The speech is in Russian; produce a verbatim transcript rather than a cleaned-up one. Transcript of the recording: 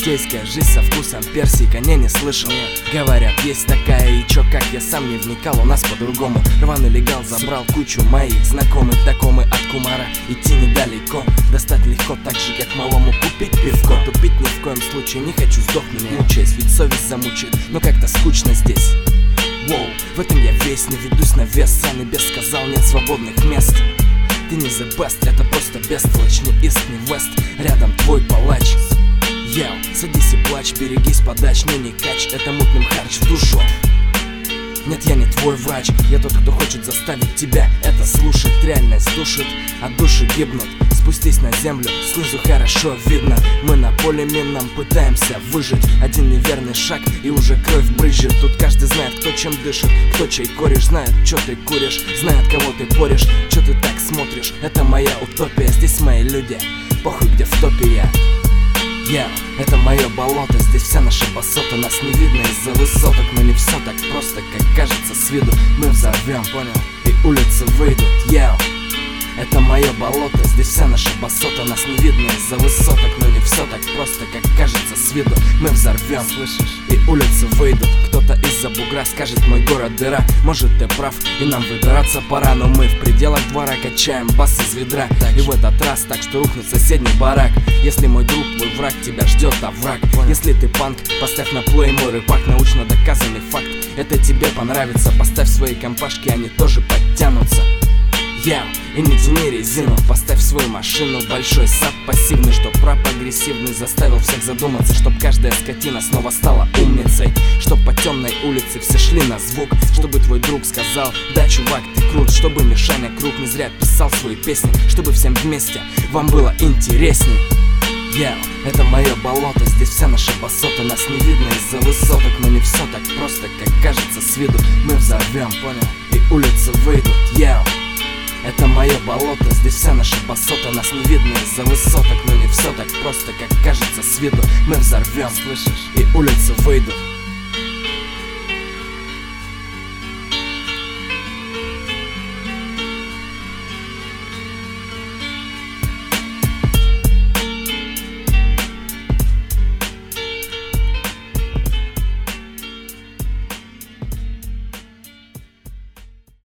Житейская жизнь со вкусом персика, не, не слышал. Говорят, есть такая, и чё, как я сам не вникал, у нас по-другому. Рваный легал забрал кучу моих знакомых, такомы от кумара, идти недалеко. Достать легко, так же, как малому купить пивко. Тупить ни в коем случае не хочу, сдохнуть мучаясь, ведь совесть замучает, но как-то скучно здесь. Воу, в этом я весь, не ведусь на вес, сам небес сказал, нет свободных мест. Ты не the best, это просто бестолочь, не ист, не вест, рядом твой палач. Яу, садись и плачь, берегись подач, не не кач, это мутным харч в душу. Нет, я не твой врач, я тот, кто хочет заставить тебя это слушать. Реальность душит, а души гибнут. Спустись на землю, снизу хорошо видно. Мы на поле минном пытаемся выжить. Один неверный шаг и уже кровь брызжет. Тут каждый знает, кто чем дышит, кто чей кореш. Знает, что ты куришь, знает, кого ты порешь. Че ты так смотришь, это моя утопия. Здесь мои люди, похуй где в топе я. Я, это мое болото, здесь вся наша басота. Нас не видно из-за высоток, но не все так просто, как кажется с виду. Мы взорвем, понял, и улицы выйдут. Я, это мое болото, здесь вся наша басота. Нас не видно из-за высоток, но не все так просто, как кажется с виду. Мы взорвем, слышишь, и улицы выйдут. Кто-то из-за бугра скажет, мой город дыра. Может, ты прав, и нам выбираться пора, но мы в пределах двора качаем бас из ведра. И в этот раз так, что рухнет соседний барак. Если мой друг твой враг, тебя ждет овраг. Если ты панк, поставь на плей мой рыбак. Научно доказанный факт, это тебе понравится. Поставь свои компашки, они тоже подтянутся. Я, и не тяни резину, поставь свою машину. Большой сад пассивный, чтоб рэп агрессивный заставил всех задуматься. Чтоб каждая скотина снова стала умницей. Чтоб по темной улице все шли на звук. Чтобы твой друг сказал, да, чувак, ты крут. Чтобы Мишаня Круг не зря писал свои песни. Чтобы всем вместе вам было интересней. Я, это мое болото, здесь вся наша басота. Нас не видно из-за высоток, но не все так просто, как кажется с виду. Мы взорвем, понял, и улицы выйдут. Я, это мое болото, здесь вся наша басота. Нас не видно из-за высоток, но не все так просто, как кажется с виду. Мы взорвем, слышишь, и улицы выйдут.